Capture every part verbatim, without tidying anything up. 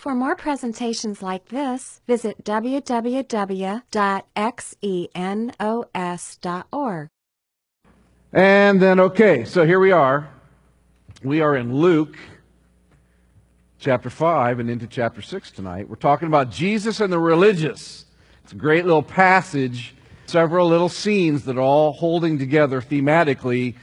For more presentations like this, visit w w w dot xenos dot org. And then, okay, so here we are. We are in Luke chapter five and into chapter six tonight. We're talking about Jesus and the religious. It's a great little passage, several little scenes that are all holding together thematically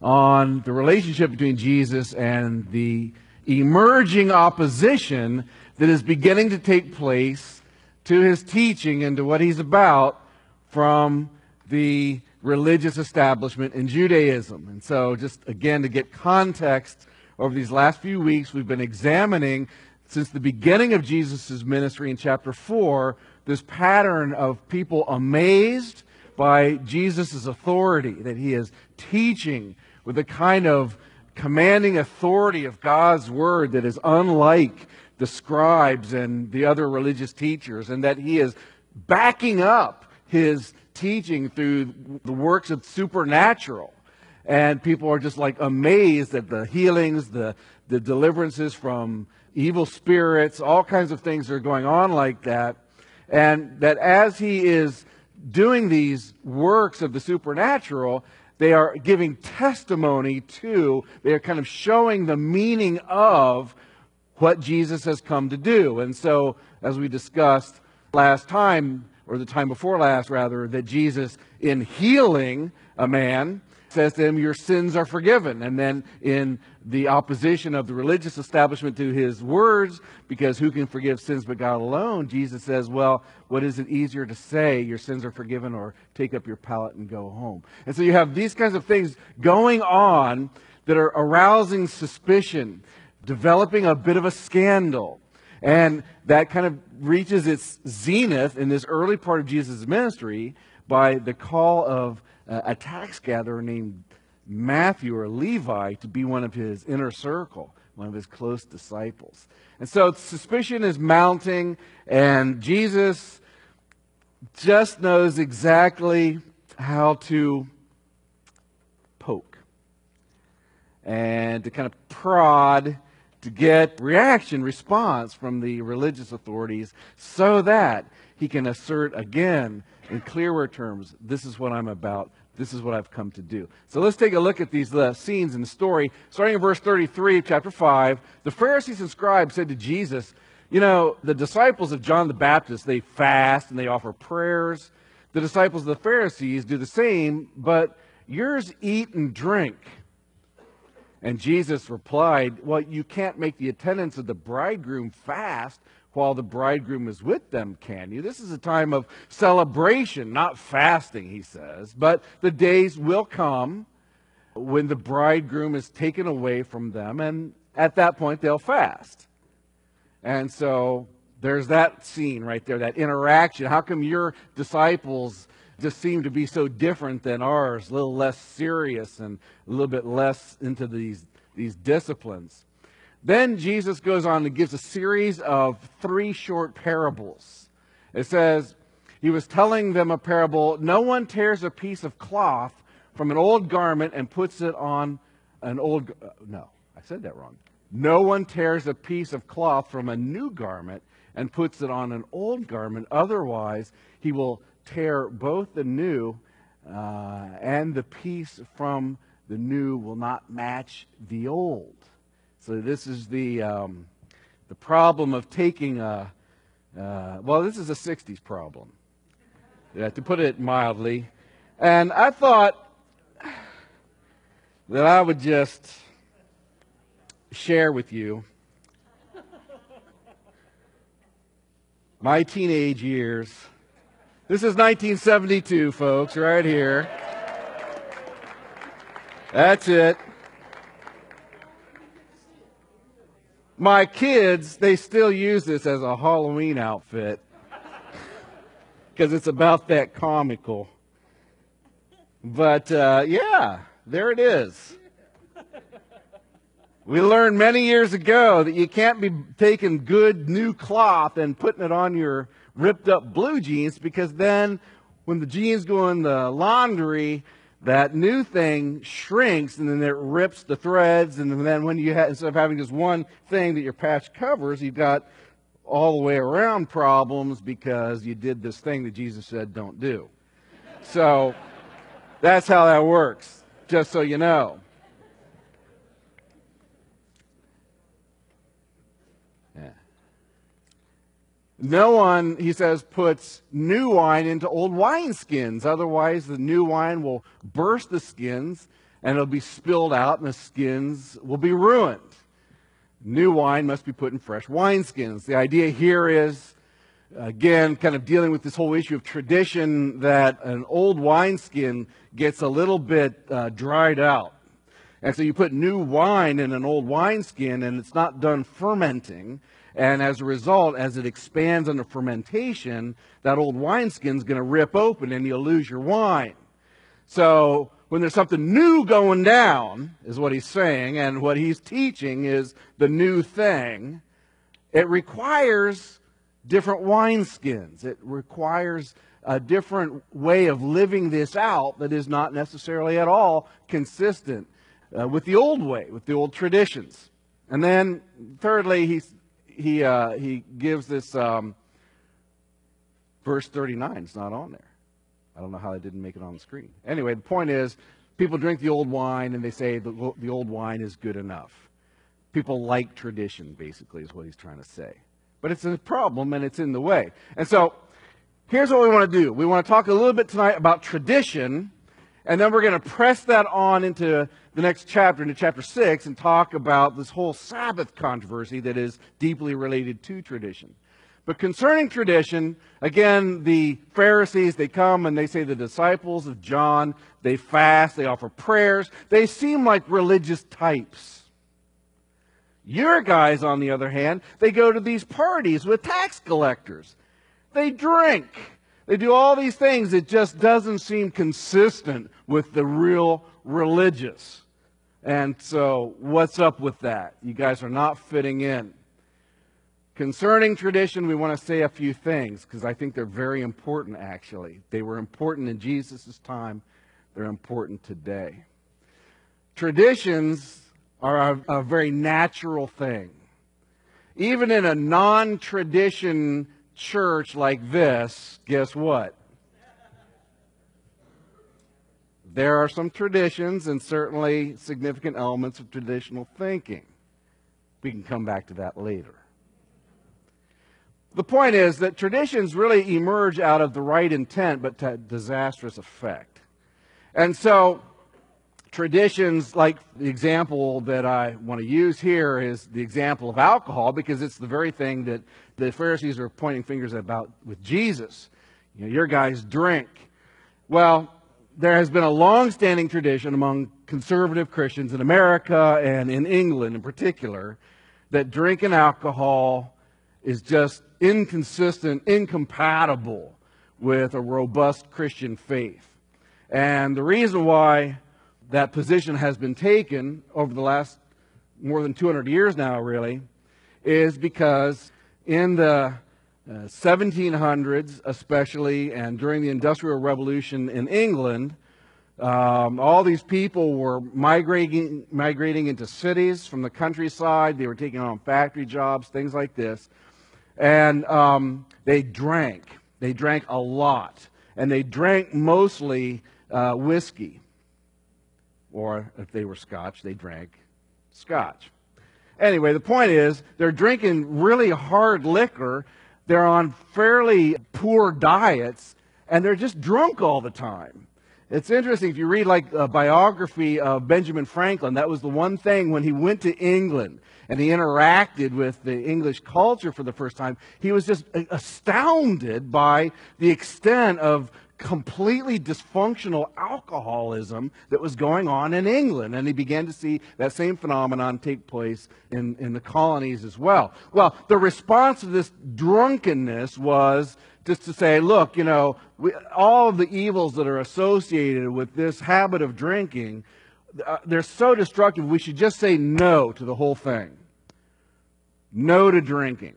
on the relationship between Jesus and the emerging opposition that is beginning to take place to his teaching and to what he's about from the religious establishment in Judaism. And so just again to get context, over these last few weeks we've been examining since the beginning of Jesus' ministry in chapter four this pattern of people amazed by Jesus' authority, that he is teaching with a kind of commanding authority of God's Word that is unlike the scribes and the other religious teachers, and that he is backing up his teaching through the works of supernatural. And people are just like amazed at the healings, the, the deliverances from evil spirits, all kinds of things that are going on like that. And that as he is doing these works of the supernatural, they are giving testimony to, they are kind of showing the meaning of what Jesus has come to do. And so, as we discussed last time, or the time before last rather, that Jesus, in healing a man, says to him, your sins are forgiven. And then in the opposition of the religious establishment to his words, because who can forgive sins but God alone, Jesus says, well, what is it easier to say, your sins are forgiven, or take up your pallet and go home? And so you have these kinds of things going on that are arousing suspicion, developing a bit of a scandal. And that kind of reaches its zenith in this early part of Jesus' ministry by the call of uh, a tax gatherer named Matthew or Levi to be one of his inner circle, one of his close disciples. And so suspicion is mounting, and Jesus just knows exactly how to poke and to kind of prod, to get reaction, response from the religious authorities so that he can assert again in clearer terms, this is what I'm about, this is what I've come to do. So let's take a look at these uh, scenes in the story. Starting in verse thirty-three of chapter five, the Pharisees and scribes said to Jesus, you know, the disciples of John the Baptist, they fast and they offer prayers. The disciples of the Pharisees do the same, but yours eat and drink. And Jesus replied, well, you can't make the attendants of the bridegroom fast while the bridegroom is with them, can you? This is a time of celebration, not fasting, he says. But the days will come when the bridegroom is taken away from them, and at that point they'll fast. And so there's that scene right there, that interaction. How come your disciples just seem to be so different than ours, a little less serious and a little bit less into these, these disciplines? Then Jesus goes on and gives a series of three short parables. It says, he was telling them a parable, no one tears a piece of cloth from an old garment and puts it on an old, uh, no, I said that wrong. No one tears a piece of cloth from a new garment and puts it on an old garment, otherwise he will tear both the new uh, and the piece from the new will not match the old. So this is the um, the problem of taking a, uh, well, this is a sixties problem, yeah, to put it mildly. And I thought that I would just share with you my teenage years. This is nineteen seventy-two, folks, right here. That's it. My kids, they still use this as a Halloween outfit because it's about that comical. But, uh, yeah, there it is. We learned many years ago that you can't be taking good new cloth and putting it on your ripped up blue jeans, because then when the jeans go in the laundry, that new thing shrinks and then it rips the threads, and then when you have, instead of having just one thing that your patch covers, you've got all the way around problems because you did this thing that Jesus said don't do. So that's how that works, just so you know. Yeah. No one, he says, puts new wine into old wineskins. Otherwise, the new wine will burst the skins and it'll be spilled out and the skins will be ruined. New wine must be put in fresh wineskins. The idea here is, again, kind of dealing with this whole issue of tradition, that an old wineskin gets a little bit uh, dried out. And so you put new wine in an old wineskin and it's not done fermenting. And as a result, as it expands under fermentation, that old wineskin is going to rip open and you'll lose your wine. So when there's something new going down, is what he's saying, and what he's teaching is the new thing, it requires different wineskins. It requires a different way of living this out that is not necessarily at all consistent uh, with the old way, with the old traditions. And then, thirdly, he's, he uh, he gives this um, verse thirty-nine. It's not on there. I don't know how I didn't make it on the screen. Anyway, the point is, people drink the old wine and they say the, the old wine is good enough. People like tradition, basically, is what he's trying to say. But it's a problem and it's in the way. And so, here's what we want to do. We want to talk a little bit tonight about tradition, and then we're going to press that on into the next chapter, into chapter six, and talk about this whole Sabbath controversy that is deeply related to tradition. But concerning tradition, again, the Pharisees, they come and they say the disciples of John, they fast, they offer prayers. They seem like religious types. Your guys, on the other hand, they go to these parties with tax collectors. They drink. They do all these things. It just doesn't seem consistent with the real religious. And so, what's up with that? You guys are not fitting in. Concerning tradition, we want to say a few things because I think they're very important, actually. They were important in Jesus' time. They're important today. Traditions are a, a very natural thing. Even in a non-tradition church like this, guess what? There are some traditions and certainly significant elements of traditional thinking. We can come back to that later. The point is that traditions really emerge out of the right intent, but to disastrous effect. And so, traditions, like the example that I want to use here is the example of alcohol, because it's the very thing that the Pharisees are pointing fingers about with Jesus. You know, your guys drink. Well, there has been a long-standing tradition among conservative Christians in America and in England in particular that drinking alcohol is just inconsistent, incompatible with a robust Christian faith. And the reason why that position has been taken over the last more than two hundred years now, really, is because in the uh, seventeen hundreds especially, and during the Industrial Revolution in England, um, all these people were migrating, migrating into cities from the countryside. They were taking on factory jobs, things like this. And um, they drank. They drank a lot. And they drank mostly uh, whiskey. Or if they were Scotch, they drank Scotch. Anyway, the point is, they're drinking really hard liquor. They're on fairly poor diets. And they're just drunk all the time. It's interesting, if you read like a biography of Benjamin Franklin, that was the one thing when he went to England and he interacted with the English culture for the first time, he was just astounded by the extent of completely dysfunctional alcoholism that was going on in England. And he began to see that same phenomenon take place in, in the colonies as well. Well, the response to this drunkenness was just to say, look, you know, we, all of the evils that are associated with this habit of drinking, uh, they're so destructive, we should just say no to the whole thing. No to drinking.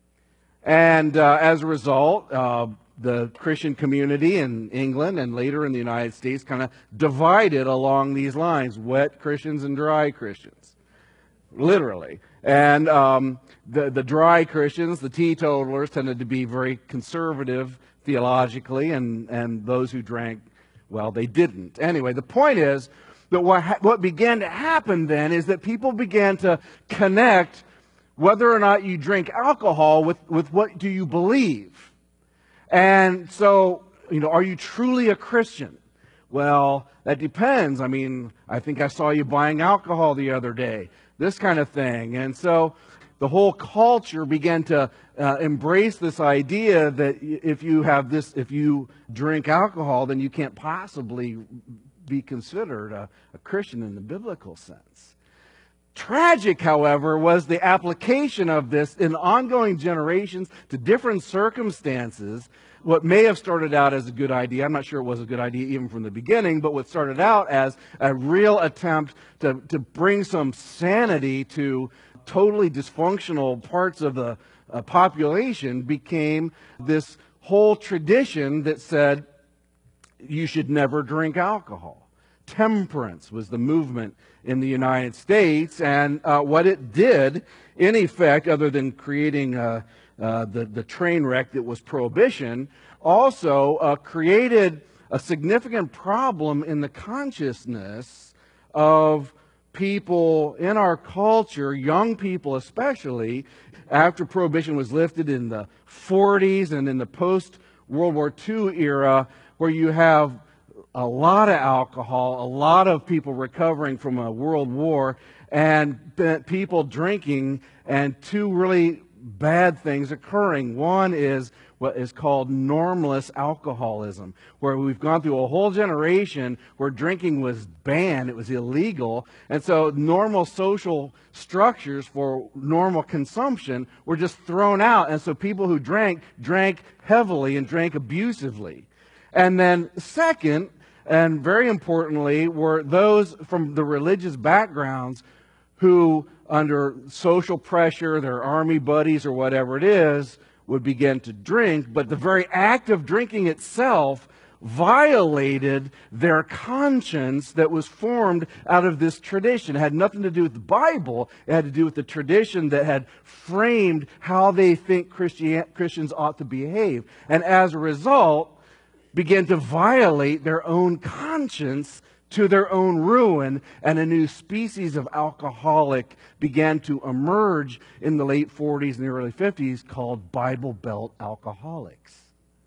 And uh, as a result, uh, the Christian community in England and later in the United States kind of divided along these lines, wet Christians and dry Christians. Literally. And um, the, the dry Christians, the teetotalers, tended to be very conservative theologically, and, and those who drank, well, they didn't. Anyway, the point is that what, ha- what began to happen then is that people began to connect whether or not you drink alcohol with, with what do you believe. And so, you know, are you truly a Christian? Well, that depends. I mean, I think I saw you buying alcohol the other day. This kind of thing. And so the whole culture began to uh, embrace this idea that if you have this, if you drink alcohol, then you can't possibly be considered a, a Christian in the biblical sense. Tragic, however, was the application of this in ongoing generations to different circumstances. What may have started out as a good idea, I'm not sure it was a good idea even from the beginning, but what started out as a real attempt to, to bring some sanity to totally dysfunctional parts of the uh, population became this whole tradition that said you should never drink alcohol. Temperance was the movement in the United States, and uh, what it did, in effect, other than creating uh, uh, the, the train wreck that was prohibition, also uh, created a significant problem in the consciousness of people in our culture, young people especially, after prohibition was lifted in the forties and in the post-World War Two era, where you have a lot of alcohol, a lot of people recovering from a world war, and people drinking, and two really bad things occurring. One is what is called normalist alcoholism, where we've gone through a whole generation where drinking was banned, it was illegal, and so normal social structures for normal consumption were just thrown out, and so people who drank, drank heavily and drank abusively. And then second, and very importantly, were those from the religious backgrounds who, under social pressure, their army buddies or whatever it is, would begin to drink, but the very act of drinking itself violated their conscience that was formed out of this tradition. It had nothing to do with the Bible. It had to do with the tradition that had framed how they think Christian, Christians ought to behave. And as a result, began to violate their own conscience to their own ruin, and a new species of alcoholic began to emerge in the late forties and the early fifties called Bible Belt alcoholics.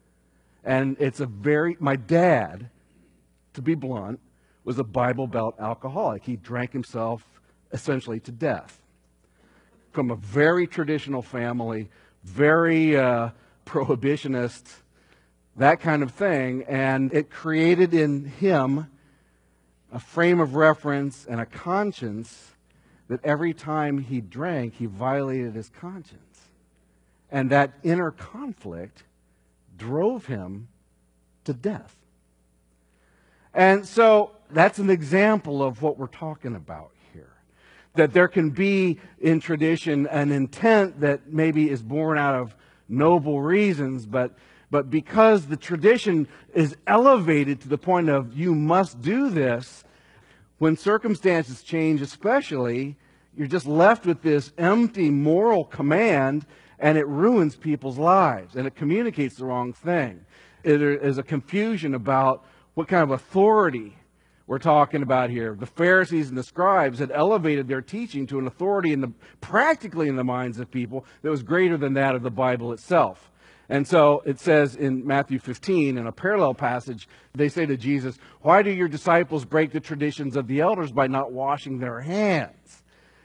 And it's a very, my dad, to be blunt, was a Bible Belt alcoholic. He drank himself essentially to death. From a very traditional family, very uh, prohibitionist, that kind of thing, and it created in him a frame of reference and a conscience that every time he drank, he violated his conscience. And that inner conflict drove him to death. And so that's an example of what we're talking about here. That there can be in tradition an intent that maybe is born out of noble reasons, but But because the tradition is elevated to the point of you must do this, when circumstances change especially, you're just left with this empty moral command, and it ruins people's lives, and it communicates the wrong thing. There is a confusion about what kind of authority we're talking about here. The Pharisees and the scribes had elevated their teaching to an authority in the, practically in the minds of people that was greater than that of the Bible itself. And so it says in Matthew fifteen, in a parallel passage, they say to Jesus, "Why do your disciples break the traditions of the elders by not washing their hands?"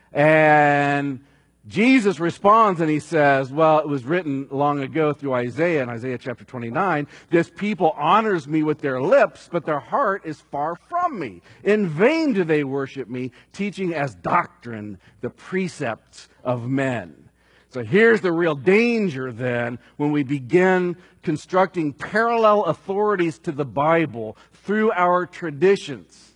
And Jesus responds and he says, well, it was written long ago through Isaiah, in Isaiah chapter twenty-nine, "This people honors me with their lips, but their heart is far from me. In vain do they worship me, teaching as doctrine the precepts of men." So here's the real danger then when we begin constructing parallel authorities to the Bible through our traditions.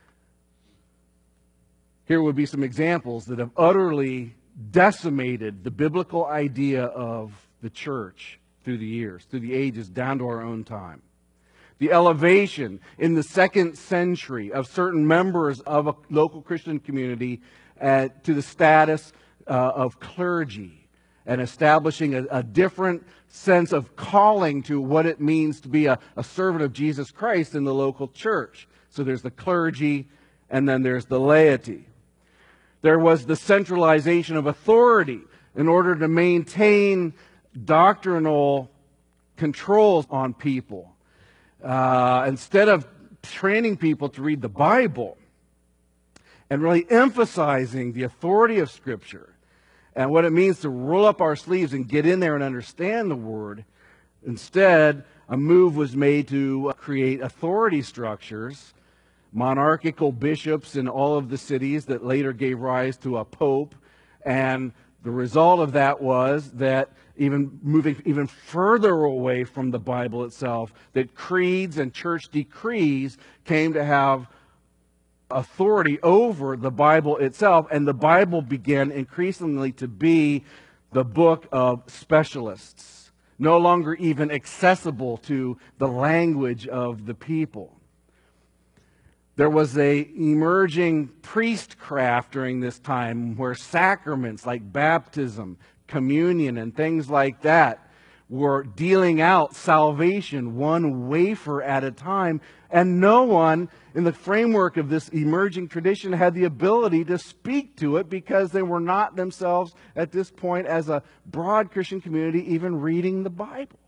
Here would be some examples that have utterly decimated the biblical idea of the church through the years, through the ages, down to our own time. The elevation in the second century of certain members of a local Christian community uh, to the status uh, of clergy and establishing a, a different sense of calling to what it means to be a, a servant of Jesus Christ in the local church. So there's the clergy, and then there's the laity. There was the centralization of authority in order to maintain doctrinal controls on people. Uh, instead of training people to read the Bible and really emphasizing the authority of Scripture and what it means to roll up our sleeves and get in there and understand the Word, instead, a move was made to create authority structures, monarchical bishops in all of the cities that later gave rise to a pope. And the result of that was that even moving even further away from the Bible itself, that creeds and church decrees came to have authority over the Bible itself, and the Bible began increasingly to be the book of specialists, no longer even accessible to the language of the people. There was a emerging priestcraft during this time where sacraments like baptism, communion, and things like that were dealing out salvation one wafer at a time, and no one in the framework of this emerging tradition had the ability to speak to it because they were not themselves at this point, as a broad Christian community, even reading the Bible.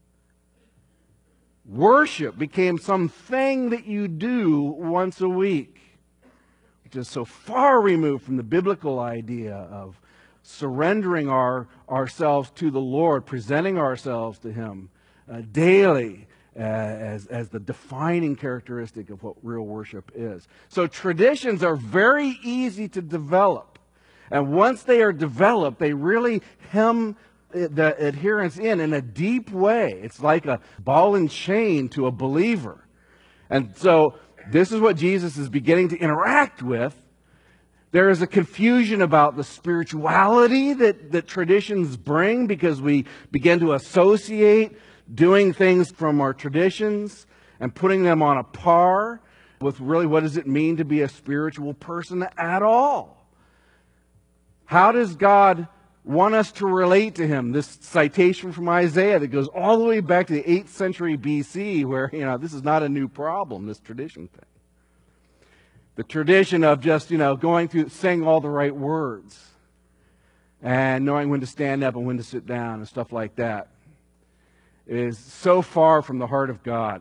Worship became something that you do once a week, which is so far removed from the biblical idea of surrendering our, ourselves to the Lord, presenting ourselves to Him uh, daily uh, as, as the defining characteristic of what real worship is. So traditions are very easy to develop. And once they are developed, they really hem the adherence in in a deep way. It's like a ball and chain to a believer. And so this is what Jesus is beginning to interact with. There is a confusion about the spirituality that, that traditions bring, because we begin to associate doing things from our traditions and putting them on a par with really what does it mean to be a spiritual person at all. How does God want us to relate to Him? This citation from Isaiah that goes all the way back to the eighth century B C, where, you know, this is not a new problem, this tradition thing. The tradition of just, you know, going through, saying all the right words and knowing when to stand up and when to sit down and stuff like that is so far from the heart of God.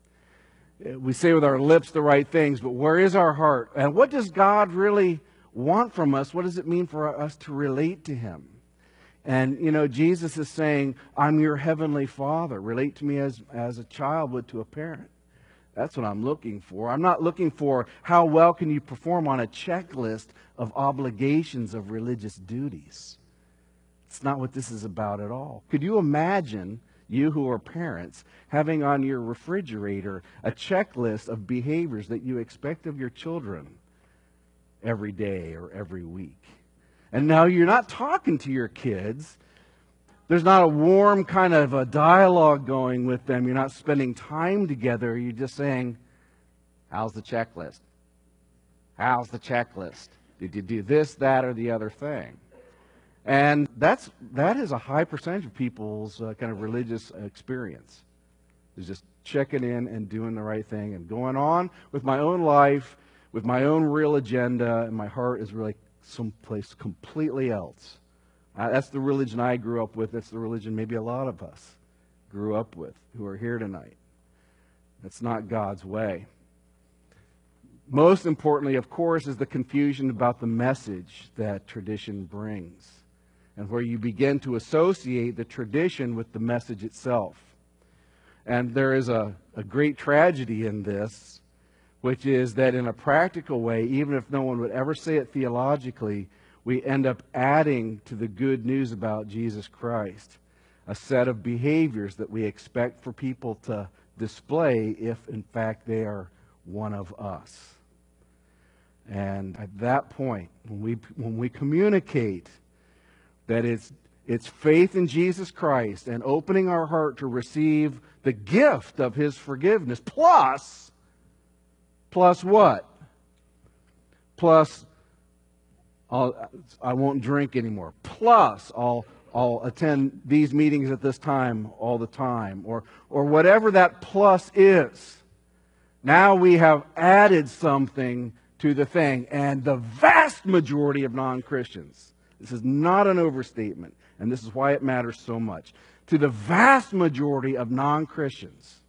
We say with our lips the right things, but where is our heart? And what does God really want from us? What does it mean for us to relate to Him? And, you know, Jesus is saying, I'm your heavenly Father. Relate to me as, as a child would to a parent. That's what I'm looking for. I'm not looking for how well can you perform on a checklist of obligations of religious duties. It's not what this is about at all. Could you imagine, you who are parents, having on your refrigerator a checklist of behaviors that you expect of your children every day or every week? And now you're not talking to your kids. There's not a warm kind of a dialogue going with them. You're not spending time together. You're just saying, how's the checklist? How's the checklist? Did you do this, that, or the other thing? And that's that is a high percentage of people's uh, kind of religious experience. Is just checking in and doing the right thing and going on with my own life, with my own real agenda, and my heart is really someplace completely else. Uh, that's the religion I grew up with. That's the religion maybe a lot of us grew up with who are here tonight. That's not God's way. Most importantly, of course, is the confusion about the message that tradition brings, and where you begin to associate the tradition with the message itself. And there is a, a great tragedy in this, which is that in a practical way, even if no one would ever say it theologically, we end up adding to the good news about Jesus Christ a set of behaviors that we expect for people to display if, in fact, they are one of us. And at that point, when we, when we communicate that it's, it's faith in Jesus Christ and opening our heart to receive the gift of His forgiveness, plus, plus what? Plus I'll, I won't drink anymore. Plus, I'll, I'll attend these meetings at this time all the time. Or, or whatever that plus is. Now we have added something to the thing. And the vast majority of non-Christians, this is not an overstatement, and this is why it matters so much. To the vast majority of non-Christians,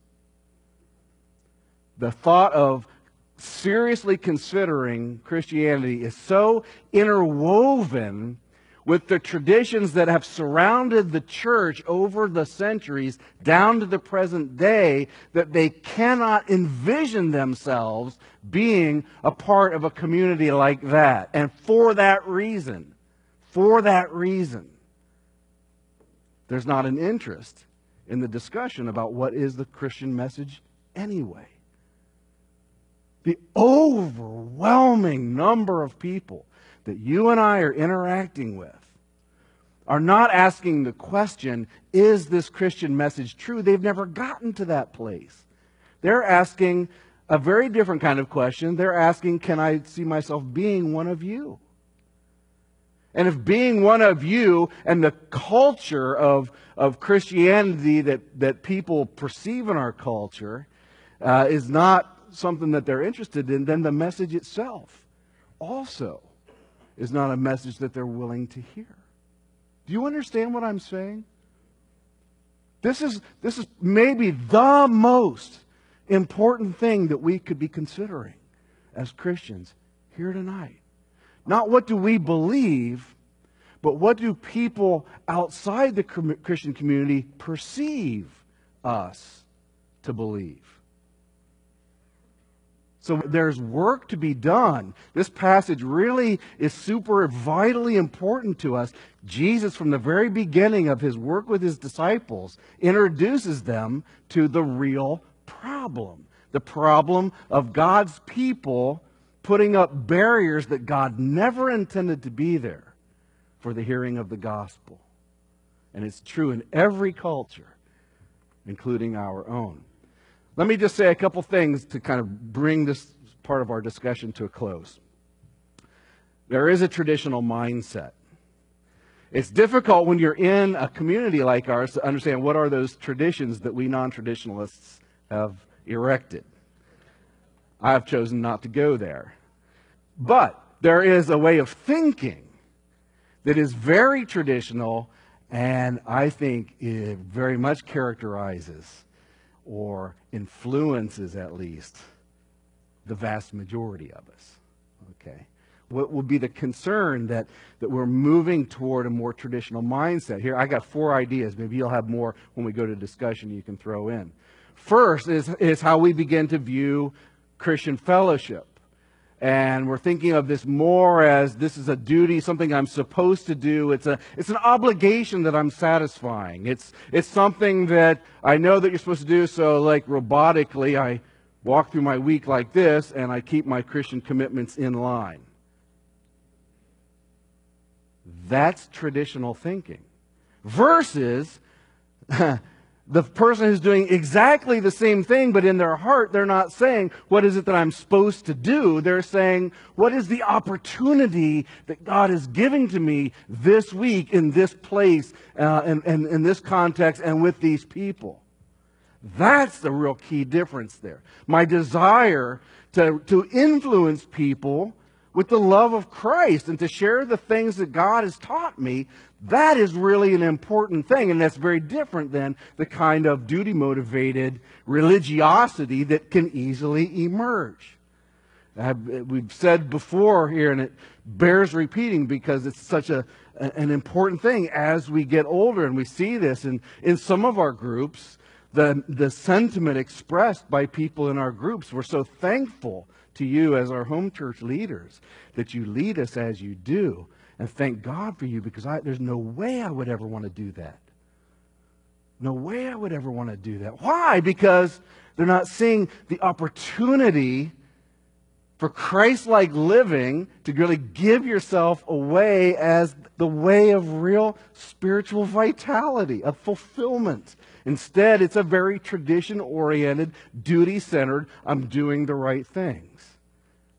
the thought of seriously considering Christianity is so interwoven with the traditions that have surrounded the church over the centuries down to the present day that they cannot envision themselves being a part of a community like that. And for that reason, for that reason, there's not an interest in the discussion about what is the Christian message anyway. The overwhelming number of people that you and I are interacting with are not asking the question, is this Christian message true? They've never gotten to that place. They're asking a very different kind of question. They're asking, can I see myself being one of you? And if being one of you and the culture of, of Christianity that, that people perceive in our culture uh, is not something that they're interested in, then the message itself also is not a message that they're willing to hear. Do you understand what I'm saying? This is, this is maybe the most important thing that we could be considering as Christians here tonight. Not what do we believe, but what do people outside the Christian community perceive us to believe? So there's work to be done. This passage really is super vitally important to us. Jesus, from the very beginning of his work with his disciples, introduces them to the real problem. The problem of God's people putting up barriers that God never intended to be there for the hearing of the gospel. And it's true in every culture, including our own. Let me just say a couple things to kind of bring this part of our discussion to a close. There is a traditional mindset. It's difficult when you're in a community like ours to understand what are those traditions that we non-traditionalists have erected. I have chosen not to go there. But there is a way of thinking that is very traditional and I think it very much characterizes or influences at least the vast majority of us. Okay? What will be the concern that, that we're moving toward a more traditional mindset? Here, I got four ideas. Maybe you'll have more when we go to discussion you can throw in. First is, is how we begin to view Christian fellowship. And we're thinking of this more as this is a duty, something I'm supposed to do. It's a it's an obligation that I'm satisfying. It's it's something that I know that you're supposed to do, so like robotically I walk through my week like this and I keep my Christian commitments in line. That's traditional thinking. Versus the person who's doing exactly the same thing, but in their heart, they're not saying, what is it that I'm supposed to do? They're saying, what is the opportunity that God is giving to me this week in this place, uh, and, and in this context, and with these people? That's the real key difference there. My desire to, to influence people with the love of Christ and to share the things that God has taught me, that is really an important thing. And that's very different than the kind of duty-motivated religiosity that can easily emerge. We've said before here, and it bears repeating because it's such a, an important thing as we get older, and we see this in, in some of our groups, the, the sentiment expressed by people in our groups. We're so thankful to you as our home church leaders that you lead us as you do, and thank God for you, because I, there's no way I would ever want to do that. No way I would ever want to do that. Why? Because they're not seeing the opportunity for Christ-like living to really give yourself away as the way of real spiritual vitality, of fulfillment. Instead, it's a very tradition-oriented, duty-centered, I'm doing the right things.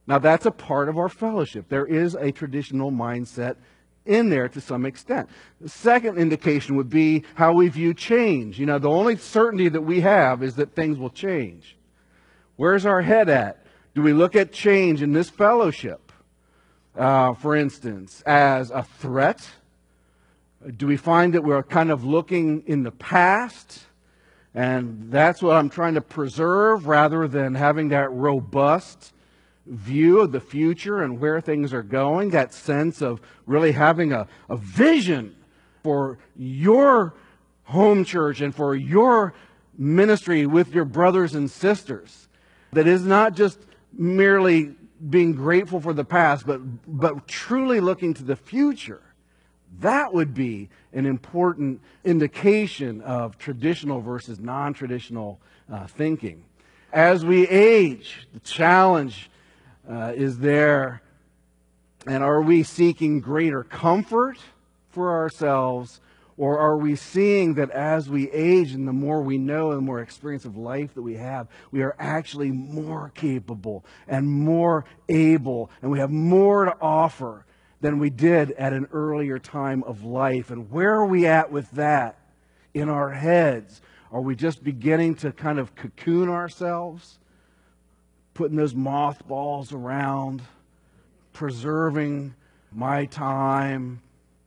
Now, that's a part of our fellowship. There is a traditional mindset in there to some extent. The second indication would be how we view change. You know, the only certainty that we have is that things will change. Where's our head at? Do we look at change in this fellowship, uh, for instance, as a threat? Do we find that we're kind of looking in the past, and that's what I'm trying to preserve, rather than having that robust view of the future and where things are going, that sense of really having a, a vision for your home church and for your ministry with your brothers and sisters, that is not just merely being grateful for the past, but, but truly looking to the future. That would be an important indication of traditional versus non-traditional uh, thinking. As we age, the challenge uh, is there. And are we seeking greater comfort for ourselves? Or are we seeing that as we age and the more we know and the more experience of life that we have, we are actually more capable and more able, and we have more to offer than we did at an earlier time of life? And where are we at with that in our heads? Are we just beginning to kind of cocoon ourselves, putting those mothballs around, preserving my time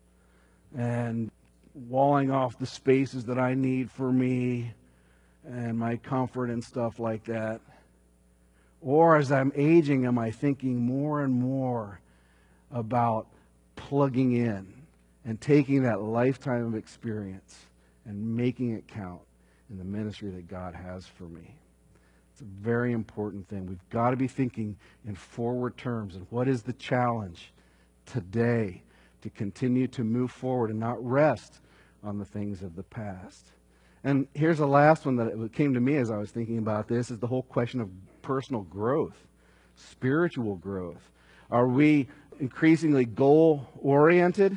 and walling off the spaces that I need for me and my comfort and stuff like that? Or as I'm aging, am I thinking more and more about plugging in and taking that lifetime of experience and making it count in the ministry that God has for me? It's a very important thing. We've got to be thinking in forward terms. And what is the challenge today to continue to move forward and not rest on the things of the past? And here's the last one that came to me as I was thinking about this, is the whole question of personal growth, spiritual growth. Are we increasingly goal-oriented,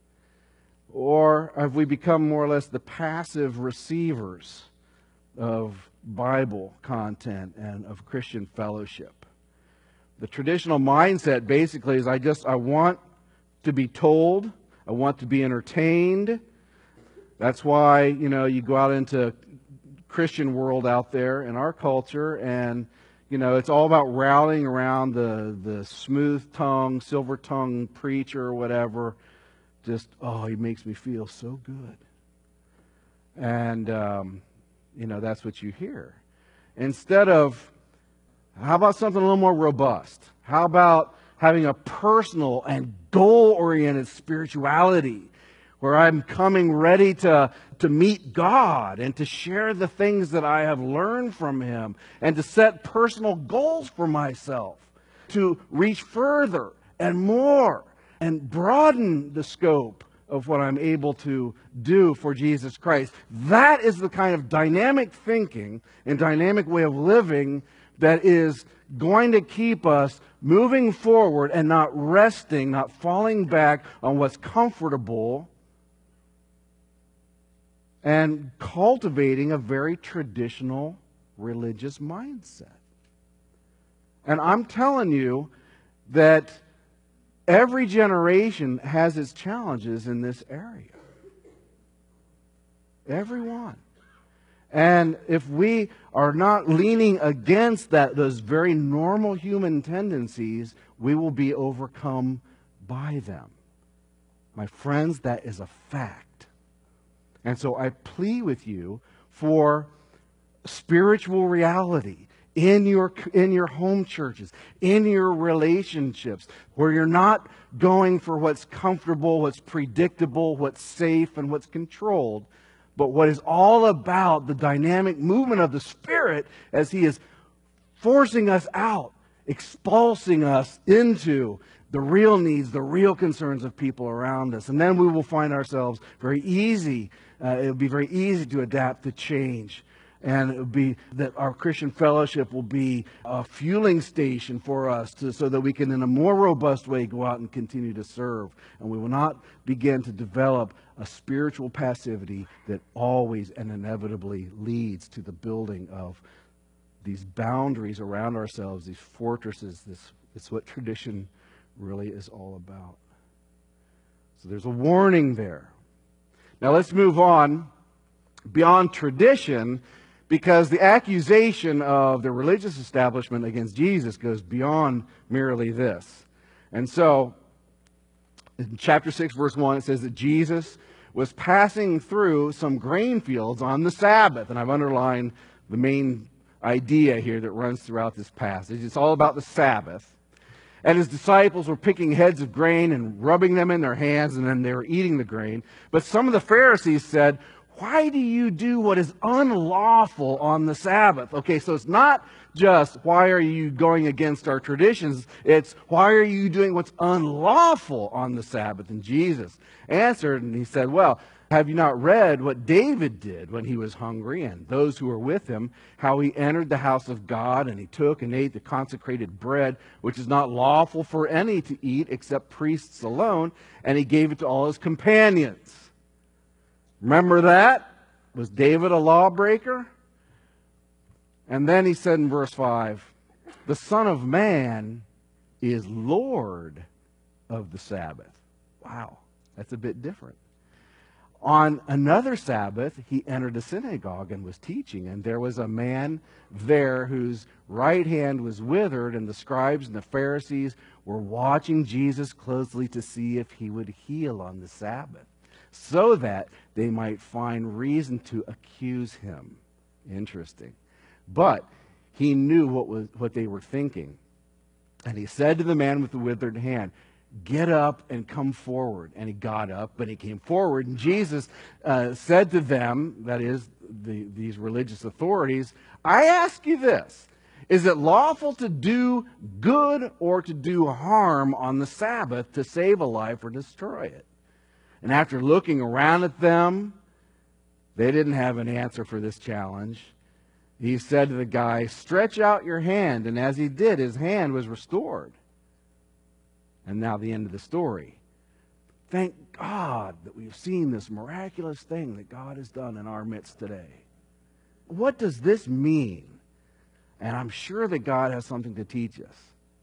or have we become more or less the passive receivers of Bible content and of Christian fellowship? The traditional mindset basically is I just, I want to be told, I want to be entertained. That's why, you know, you go out into Christian world out there in our culture, and you know, it's all about rallying around the, the smooth-tongued, silver-tongued preacher or whatever. Just, oh, he makes me feel so good. And, um, you know, that's what you hear. Instead of, how about something a little more robust? How about having a personal and goal-oriented spirituality, where I'm coming ready to, to meet God and to share the things that I have learned from Him, and to set personal goals for myself, to reach further and more and broaden the scope of what I'm able to do for Jesus Christ. That is the kind of dynamic thinking and dynamic way of living that is going to keep us moving forward and not resting, not falling back on what's comfortable, and cultivating a very traditional religious mindset. And I'm telling you that every generation has its challenges in this area. Every one. And if we are not leaning against that, those very normal human tendencies, we will be overcome by them. My friends, that is a fact. And so I plead with you for spiritual reality in your, in your home churches, in your relationships, where you're not going for what's comfortable, what's predictable, what's safe, and what's controlled, but what is all about the dynamic movement of the Spirit as He is forcing us out, expulsing us into the real needs, the real concerns of people around us. And then we will find ourselves very easy, uh, it will be very easy to adapt to change. And it will be that our Christian fellowship will be a fueling station for us to, so that we can in a more robust way go out and continue to serve. And we will not begin to develop a spiritual passivity that always and inevitably leads to the building of these boundaries around ourselves, these fortresses, this It's what tradition really is all about. So there's a warning there. Now let's move on beyond tradition, because the accusation of the religious establishment against Jesus goes beyond merely this. And so, in chapter six, verse one, it says that Jesus was passing through some grain fields on the Sabbath. And I've underlined the main idea here that runs throughout this passage. It's all about the Sabbath. And his disciples were picking heads of grain and rubbing them in their hands, and then they were eating the grain. But some of the Pharisees said, "Why do you do what is unlawful on the Sabbath?" Okay, so it's not just, why are you going against our traditions? It's, why are you doing what's unlawful on the Sabbath? And Jesus answered, and he said, well, have you not read what David did when he was hungry, and those who were with him, how he entered the house of God, and he took and ate the consecrated bread, which is not lawful for any to eat except priests alone, and he gave it to all his companions. Remember that? Was David a lawbreaker? And then he said in verse five, the Son of Man is Lord of the Sabbath. Wow, that's a bit different. On another Sabbath, he entered a synagogue and was teaching, and there was a man there whose right hand was withered, and the scribes and the Pharisees were watching Jesus closely to see if he would heal on the Sabbath, so that they might find reason to accuse him. Interesting. But he knew what was what they were thinking. And he said to the man with the withered hand, "Get up and come forward." And he got up and he came forward. And Jesus uh, said to them, that is, the, these religious authorities, "I ask you this, is it lawful to do good or to do harm on the Sabbath, to save a life or destroy it?" And after looking around at them, they didn't have an answer for this challenge. He said to the guy, "Stretch out your hand." And as he did, his hand was restored. And now the end of the story. Thank God that we've seen this miraculous thing that God has done in our midst today. What does this mean? And I'm sure that God has something to teach us.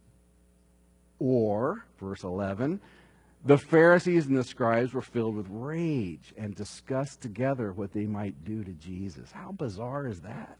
Or, verse eleven, the Pharisees and the scribes were filled with rage and discussed together what they might do to Jesus. How bizarre is that?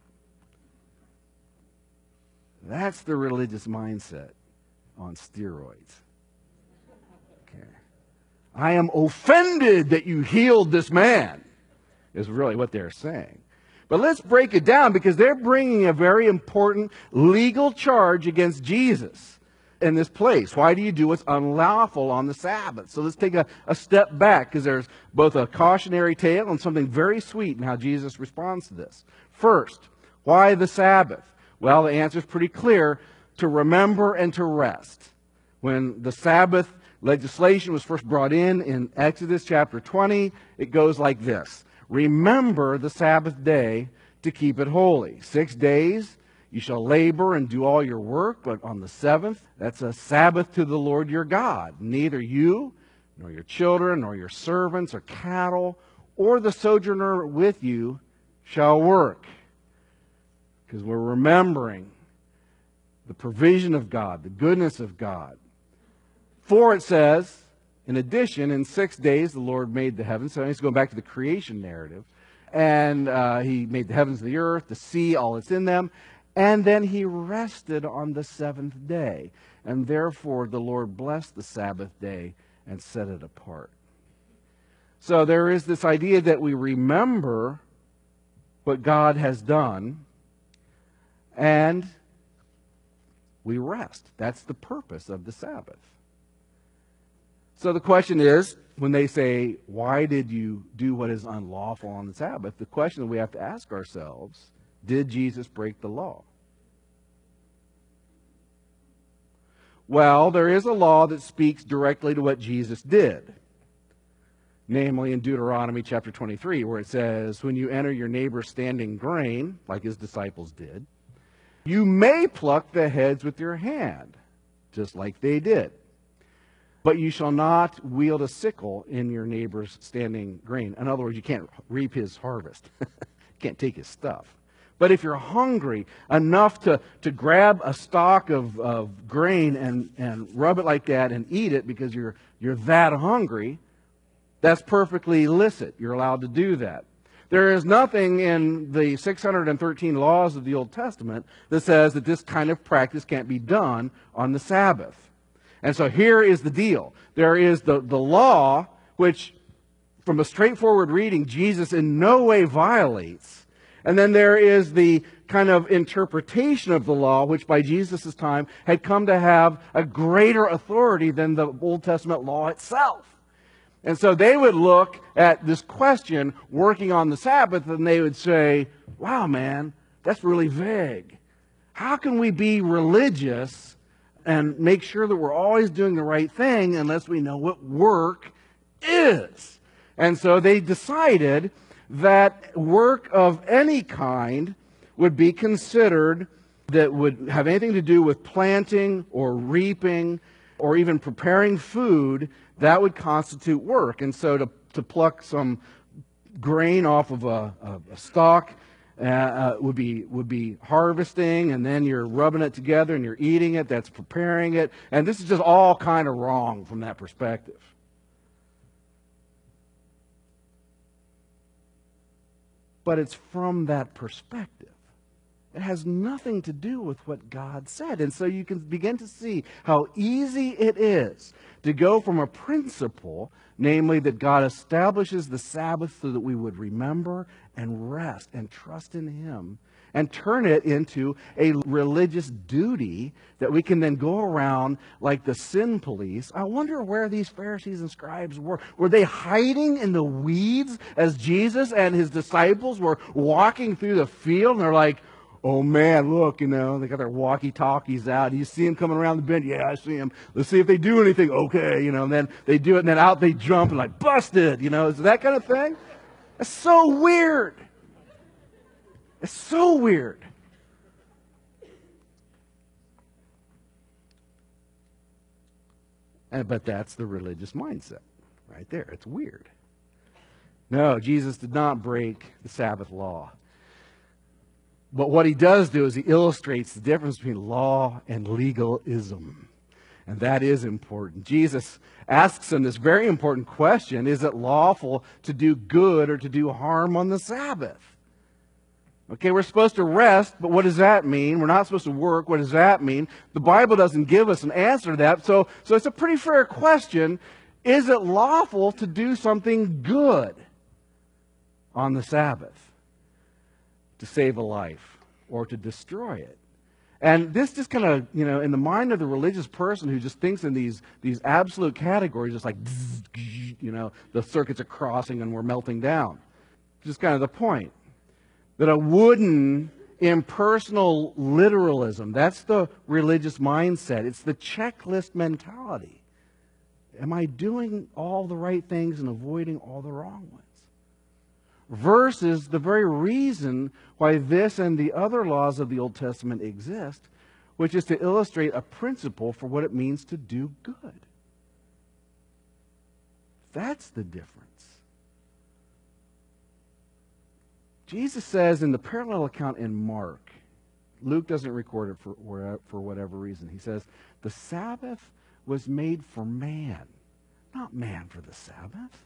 That's the religious mindset on steroids. Okay. I am offended that you healed this man, is really what they're saying. But let's break it down, because they're bringing a very important legal charge against Jesus in this place. Why do you do what's unlawful on the Sabbath? So let's take a, a step back, because there's both a cautionary tale and something very sweet in how Jesus responds to this. First, why the Sabbath? Well, the answer is pretty clear: to remember and to rest. When the Sabbath legislation was first brought in in Exodus chapter twenty, it goes like this: remember the Sabbath day to keep it holy. Six days you shall labor and do all your work, but on the seventh, that's a Sabbath to the Lord your God. Neither you, nor your children, nor your servants or cattle, or the sojourner with you shall work. Because we're remembering the provision of God, the goodness of God. For it says, in addition, in six days the Lord made the heavens. So he's going back to the creation narrative. And uh, he made the heavens, the earth, the sea, all that's in them. And then he rested on the seventh day. And therefore the Lord blessed the Sabbath day and set it apart. So there is this idea that we remember what God has done, and we rest. That's the purpose of the Sabbath. So the question is, when they say, why did you do what is unlawful on the Sabbath? The question that we have to ask ourselves, did Jesus break the law? Well, there is a law that speaks directly to what Jesus did. Namely in Deuteronomy chapter twenty-three, where it says, when you enter your neighbor's standing grain, like his disciples did, you may pluck the heads with your hand, just like they did. But you shall not wield a sickle in your neighbor's standing grain. In other words, you can't reap his harvest. You can't take his stuff. But if you're hungry enough to, to grab a stalk of, of grain and, and rub it like that and eat it because you're, you're that hungry, that's perfectly illicit. You're allowed to do that. There is nothing in the six hundred thirteen laws of the Old Testament that says that this kind of practice can't be done on the Sabbath. And so here is the deal. There is the, the law, which from a straightforward reading, Jesus in no way violates. And then there is the kind of interpretation of the law, which by Jesus' time had come to have a greater authority than the Old Testament law itself. And so they would look at this question, working on the Sabbath, and they would say, wow, man, that's really vague. How can we be religious and make sure that we're always doing the right thing unless we know what work is? And so they decided that work of any kind would be considered that would have anything to do with planting or reaping or even preparing food. That would constitute work. And so to, to pluck some grain off of a, a, a stalk uh, uh, would be would be harvesting, and then you're rubbing it together and you're eating it. That's preparing it. And this is just all kind of wrong from that perspective. But it's from that perspective. It has nothing to do with what God said. And so you can begin to see how easy it is to go from a principle, namely that God establishes the Sabbath so that we would remember and rest and trust in Him, and turn it into a religious duty that we can then go around like the sin police. I wonder where these Pharisees and scribes were. Were they hiding in the weeds as Jesus and His disciples were walking through the field, and they're like, oh man, look, you know, they got their walkie-talkies out. You see them coming around the bend? Yeah, I see them. Let's see if they do anything. Okay, you know, and then they do it, and then out they jump and like, busted, you know, is that kind of thing? That's so weird. It's so weird. And, but that's the religious mindset right there. It's weird. No, Jesus did not break the Sabbath law. But what He does do is He illustrates the difference between law and legalism. And that is important. Jesus asks them this very important question: is it lawful to do good or to do harm on the Sabbath? Okay, we're supposed to rest, but what does that mean? We're not supposed to work. What does that mean? The Bible doesn't give us an answer to that. So, so it's a pretty fair question. Is it lawful to do something good on the Sabbath? To save a life or to destroy it? And this just kind of, you know, in the mind of the religious person who just thinks in these, these absolute categories, just like, you know, the circuits are crossing and we're melting down. Just kind of the point. That a wooden, impersonal literalism, that's the religious mindset. It's the checklist mentality. Am I doing all the right things and avoiding all the wrong ones? Versus the very reason why this and the other laws of the Old Testament exist, which is to illustrate a principle for what it means to do good. That's the difference. Jesus says in the parallel account in Mark, Luke doesn't record it for, for whatever reason. He says, the Sabbath was made for man, not man for the Sabbath.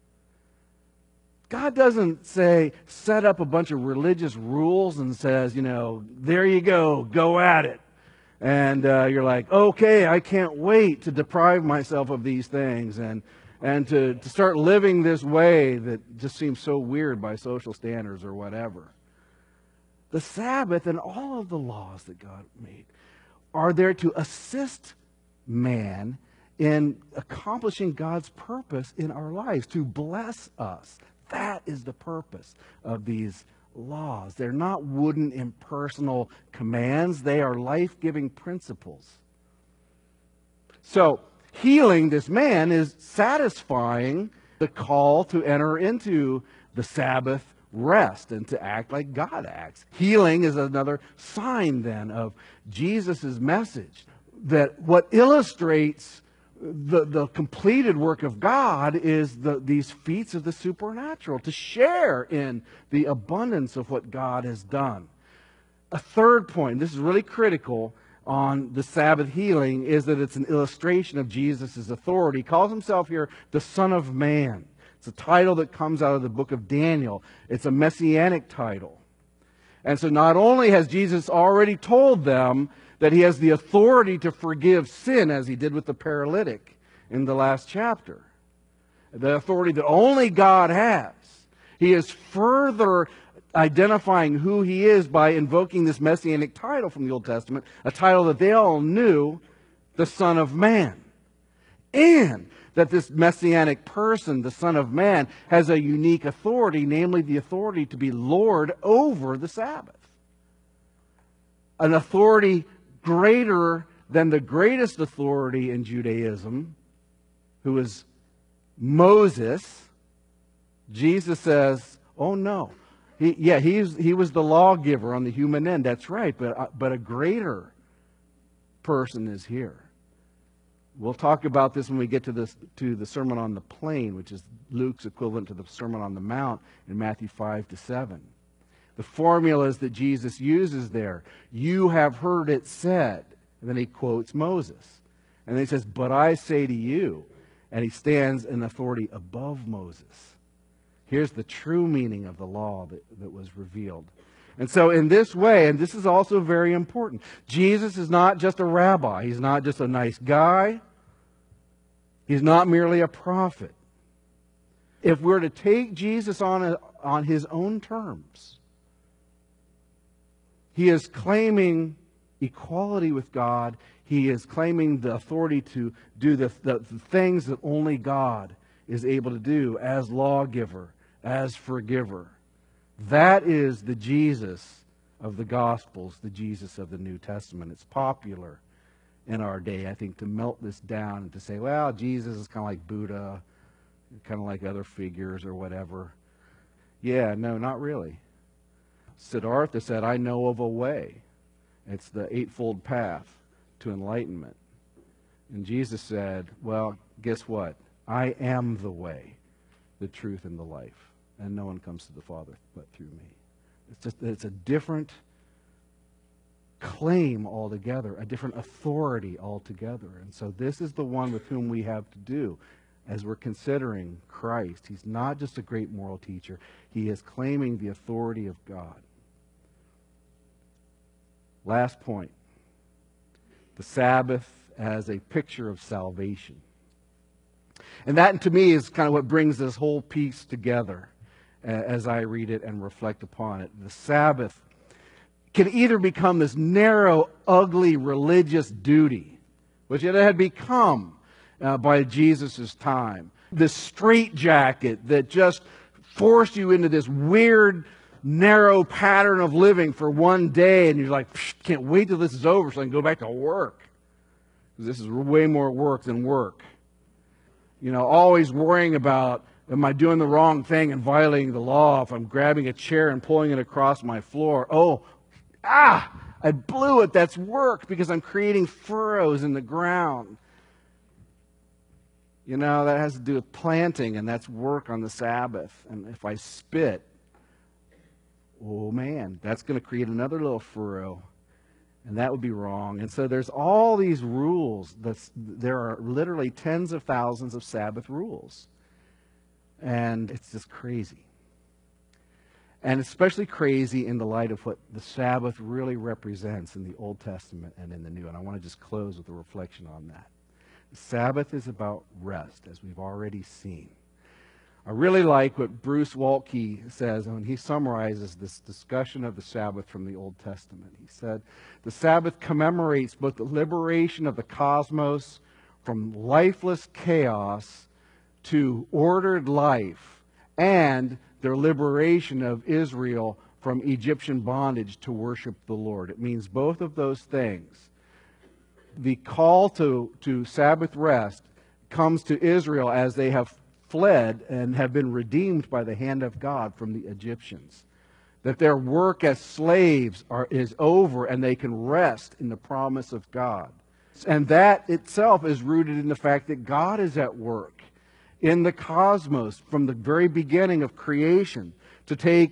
God doesn't say, set up a bunch of religious rules and says, you know, there you go, go at it. And uh, you're like, okay, I can't wait to deprive myself of these things and, and to, to start living this way that just seems so weird by social standards or whatever. The Sabbath and all of the laws that God made are there to assist man in accomplishing God's purpose in our lives, to bless us. That is the purpose of these laws. They're not wooden, impersonal commands. They are life-giving principles. So, healing this man is satisfying the call to enter into the Sabbath rest and to act like God acts. Healing is another sign then of Jesus' message, that what illustrates The, the completed work of God is the, these feats of the supernatural, to share in the abundance of what God has done. A third point, this is really critical on the Sabbath healing, is that it's an illustration of Jesus' authority. He calls himself here the Son of Man. It's a title that comes out of the book of Daniel. It's a messianic title. And so not only has Jesus already told them that he has the authority to forgive sin, as he did with the paralytic in the last chapter, the authority that only God has, he is further identifying who he is by invoking this messianic title from the Old Testament, a title that they all knew, the Son of Man. And that this messianic person, the Son of Man, has a unique authority, namely the authority to be Lord over the Sabbath. An authority greater than the greatest authority in Judaism, who is Moses. Jesus says, oh no. He, yeah, he's, he was the lawgiver on the human end, that's right, but, uh, but a greater person is here. We'll talk about this when we get to, this, to the Sermon on the Plain, which is Luke's equivalent to the Sermon on the Mount in Matthew five to seven. The formulas that Jesus uses there, you have heard it said. And then he quotes Moses. And then he says, but I say to you, and he stands in authority above Moses. Here's the true meaning of the law that, that was revealed. And so in this way, and this is also very important, Jesus is not just a rabbi. He's not just a nice guy. He's not merely a prophet. If we're to take Jesus on, a, on his own terms, he is claiming equality with God. He is claiming the authority to do the, the, the things that only God is able to do as lawgiver, as forgiver. That is the Jesus of the Gospels, the Jesus of the New Testament. It's popular in our day, I think, to melt this down and to say, well, Jesus is kind of like Buddha, kind of like other figures or whatever. Yeah, no, not really. Siddhartha said, I know of a way. It's the Eightfold Path to enlightenment. And Jesus said, well, guess what? I am the way, the truth, and the life. And no one comes to the Father but through me. It's just, it's a different claim altogether, a different authority altogether. And so this is the one with whom we have to do as we're considering Christ. He's not just a great moral teacher. He is claiming the authority of God. Last point. The Sabbath as a picture of salvation. And that, to me, is kind of what brings this whole piece together as I read it and reflect upon it. The Sabbath can either become this narrow, ugly religious duty, which it had become uh, by Jesus' time. This straitjacket that just forced you into this weird, narrow pattern of living for one day, and you're like, can't wait till this is over so I can go back to work. Because this is way more work than work. You know, always worrying about, am I doing the wrong thing and violating the law if I'm grabbing a chair and pulling it across my floor? Oh, ah, I blew it. That's work because I'm creating furrows in the ground. You know, that has to do with planting, and that's work on the Sabbath. And if I spit, oh man, that's going to create another little furrow. And that would be wrong. And so there's all these rules. That's, there are literally tens of thousands of Sabbath rules. And it's just crazy. And especially crazy in the light of what the Sabbath really represents in the Old Testament and in the New. And I want to just close with a reflection on that. The Sabbath is about rest, as we've already seen. I really like what Bruce Waltke says when he summarizes this discussion of the Sabbath from the Old Testament. He said, the Sabbath commemorates both the liberation of the cosmos from lifeless chaos to ordered life and their liberation of Israel from Egyptian bondage to worship the Lord. It means both of those things. The call to, to Sabbath rest comes to Israel as they have fled and have been redeemed by the hand of God from the Egyptians. That their work as slaves are, is over and they can rest in the promise of God. And that itself is rooted in the fact that God is at work in the cosmos from the very beginning of creation to take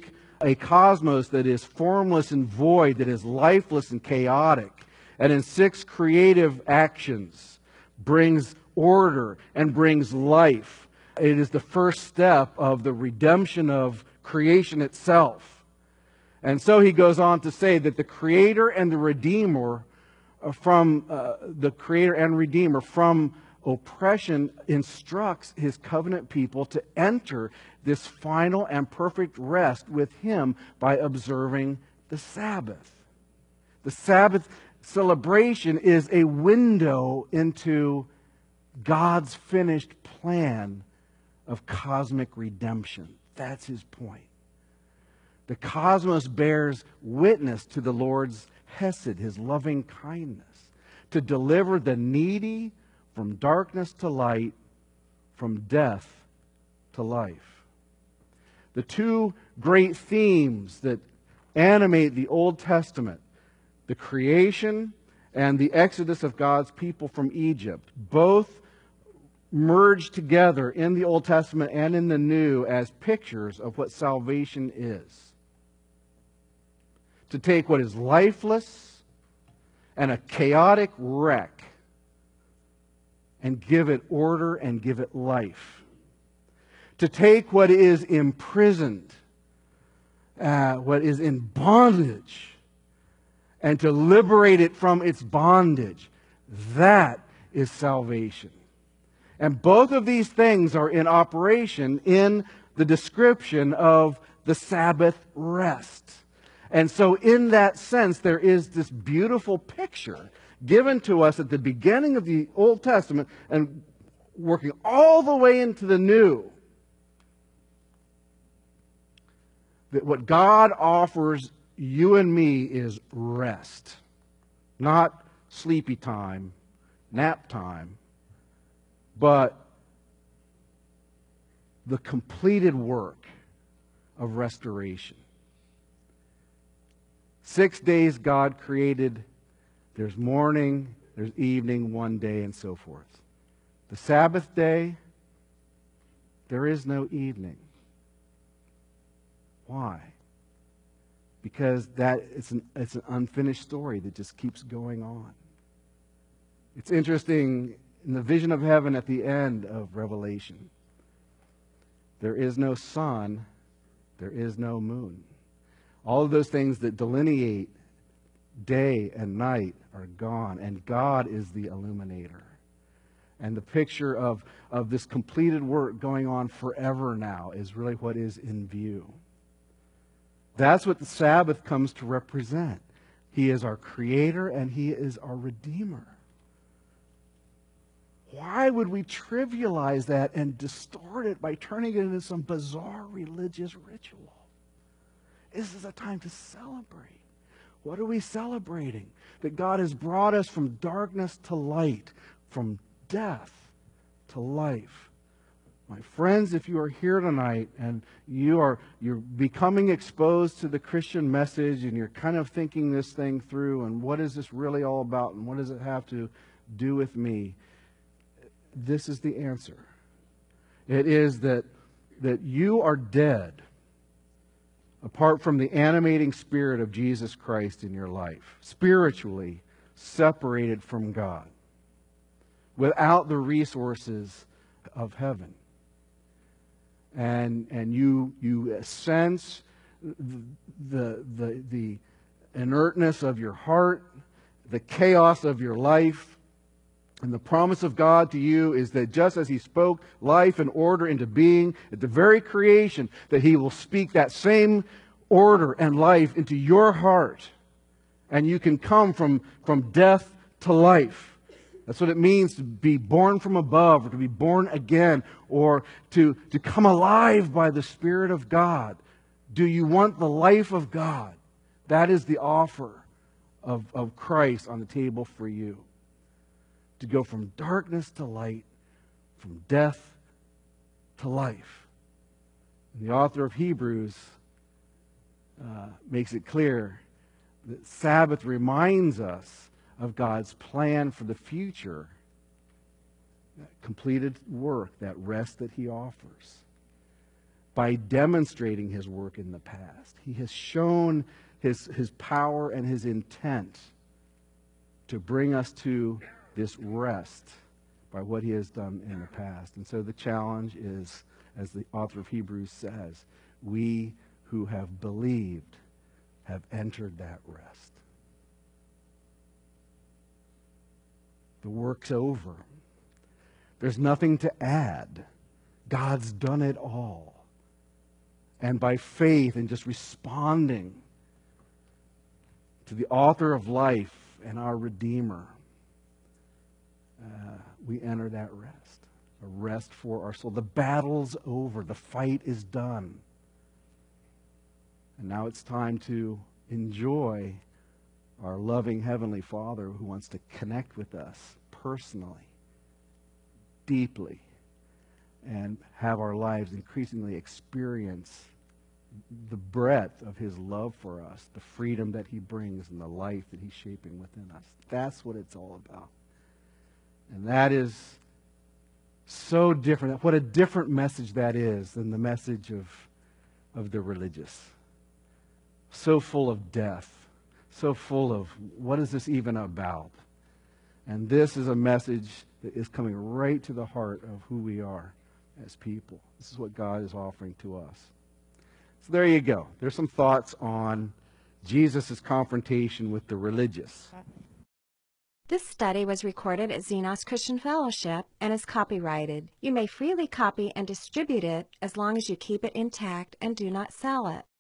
a cosmos that is formless and void, that is lifeless and chaotic, and in six creative actions brings order and brings life. It is the first step of the redemption of creation itself. And so he goes on to say that the Creator and the Redeemer from uh, the Creator and Redeemer from oppression instructs His covenant people to enter this final and perfect rest with Him by observing the Sabbath. The Sabbath celebration is a window into God's finished plan of cosmic redemption. That's His point. The cosmos bears witness to the Lord's hesed, His loving kindness, to deliver the needy from darkness to light, from death to life. The two great themes that animate the Old Testament, the creation and the exodus of God's people from Egypt, both merge together in the Old Testament and in the New as pictures of what salvation is. To take what is lifeless and a chaotic wreck and give it order and give it life. To take what is imprisoned, uh, what is in bondage, and to liberate it from its bondage. That is salvation. And both of these things are in operation in the description of the Sabbath rest. And so in that sense, there is this beautiful picture given to us at the beginning of the Old Testament and working all the way into the New. That what God offers you and me is rest. Not sleepy time, nap time, but the completed work of restoration. Six days God created. There's morning, there's evening, one day, and so forth. The Sabbath day, there is no evening. Why? Because that it's an, it's an unfinished story that just keeps going on. It's interesting, in the vision of heaven at the end of Revelation, there is no sun, there is no moon. All of those things that delineate day and night are gone, and God is the illuminator. And the picture of, of this completed work going on forever now is really what is in view. That's what the Sabbath comes to represent. He is our Creator and He is our Redeemer. Why would we trivialize that and distort it by turning it into some bizarre religious ritual? This is a time to celebrate. What are we celebrating? That God has brought us from darkness to light, from death to life. My friends, if you are here tonight and you are you're becoming exposed to the Christian message and you're kind of thinking this thing through and what is this really all about and what does it have to do with me? This is the answer. It is that, that you are dead apart from the animating Spirit of Jesus Christ in your life, spiritually separated from God, without the resources of heaven. And and you you sense the, the, the inertness of your heart, the chaos of your life. And the promise of God to you is that just as He spoke life and order into being at the very creation, that He will speak that same order and life into your heart. And you can come from, from death to life. That's what it means to be born from above, or to be born again, or to, to come alive by the Spirit of God. Do you want the life of God? That is the offer of, of Christ on the table for you. To go from darkness to light, from death to life. And the author of Hebrews uh, makes it clear that Sabbath reminds us of God's plan for the future, that completed work, that rest that He offers. by demonstrating his work in the past. He has shown his, his power and his intent to bring us to this rest by what he has done in the past. And so the challenge is, as the author of Hebrews says, we who have believed have entered that rest. The work's over. There's nothing to add. God's done it all. And by faith and just responding to the author of life and our Redeemer, uh, we enter that rest. A rest for our soul. The battle's over. The fight is done. And now it's time to enjoy our loving Heavenly Father who wants to connect with us personally, deeply, and have our lives increasingly experience the breadth of his love for us, the freedom that he brings, and the life that he's shaping within us. That's what it's all about. And that is so different. What a different message that is than the message of, of the religious. So full of death, so full of what is this even about? And this is a message that is coming right to the heart of who we are as people. This is what God is offering to us. So there you go. There's some thoughts on Jesus' confrontation with the religious. This study was recorded at Xenos Christian Fellowship and is copyrighted. You may freely copy and distribute it as long as you keep it intact and do not sell it.